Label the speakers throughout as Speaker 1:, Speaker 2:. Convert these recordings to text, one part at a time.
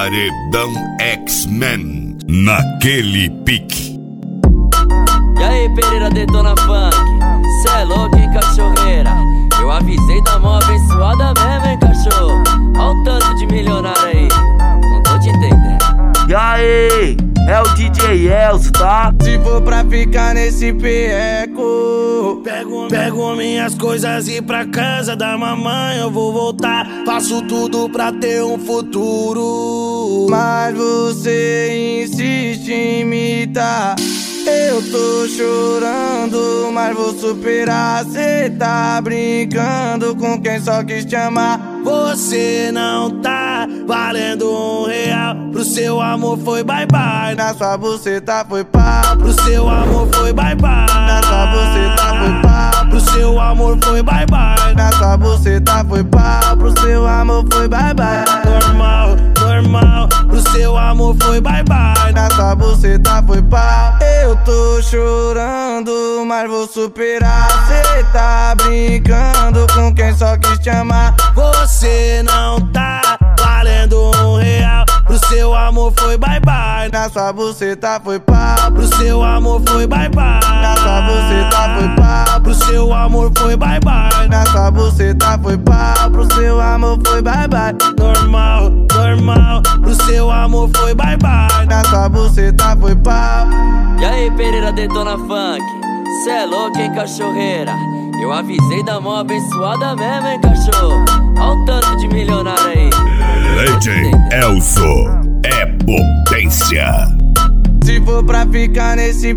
Speaker 1: Paredão X-Men, naquele pique.
Speaker 2: E aí, Pereira Detona Funk, cê é louco, hein, cachorreira? Eu avisei da mão abençoada mesmo, hein, cachorro? Olha o tanto de milionário aí, não tô te entendendo.
Speaker 3: E aí, é o DJ Elcio, tá?
Speaker 4: Se for pra ficar nesse perreco, pego minhas coisas e ir pra casa da mamãe eu vou voltar. Faço tudo pra ter um futuro, mas você insiste em imitar. Eu tô chorando, mas vou superar. Cê tá brincando com quem só quis te amar. Você não tá valendo R$1. Pro seu amor foi bye bye. Na sua buceta foi pá. Pro seu amor foi bye bye. Na sua buceta foi pá. Pro seu amor foi bye bye. Na sua buceta foi pá. Pro seu amor foi bye bye. Normal, normal. Pro seu amor foi bye bye. Na sua buceta foi pá. Eu tô chorando, mas vou superar. Cê tá brincando com quem só quis te amar. Você não tá valendo R$1. Pro seu amor foi bye bye. Na sua buceta foi pá. Pro seu amor foi bye bye. Na sua buceta foi pá. Pro seu amor foi bye bye. Na sua buceta foi pá. Pro seu amor foi bye bye. Normal, normal. Pro seu amor foi bye bye. Na sua buceta foi pá.
Speaker 2: E aí, Pereira Detona Funk, cê é louco, hein, cachorreira? Eu avisei da mão abençoada mesmo, hein, cachorro? Olha o tanto de milionário aí.
Speaker 1: DJ Elcio é potência.
Speaker 4: Se for pra ficar nesse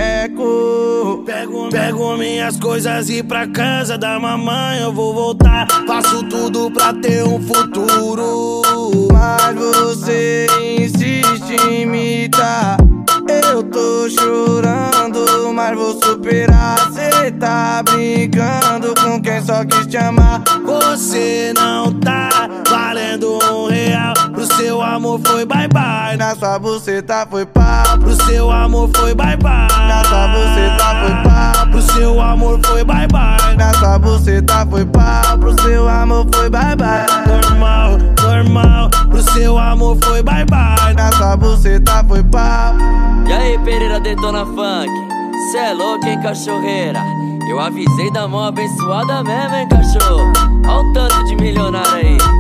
Speaker 4: perreco, pego minhas coisas e ir pra casa da mamãe eu vou voltar. Faço tudo pra ter um futuro, mas você insiste em imitar. Eu tô chorando, mas vou superar. Cê tá brincando com quem só quis te amar. Você não tá valendo R$1. Pro seu amor foi bye bye. Na sua buceta foi pá. Pro seu amor foi bye bye. Na sua buceta foi pá. Pro seu amor foi bye bye. Na sua buceta foi pá. Pro seu amor foi bye bye. Normal, normal. Pro seu amor foi bye bye. Na sua buceta foi pá.
Speaker 2: E aí, Pereira Detona Funk, cê é louco, hein, cachorreira? Eu avisei da mão abençoada mesmo, hein, cachorro? Olha o tanto de milionário aí.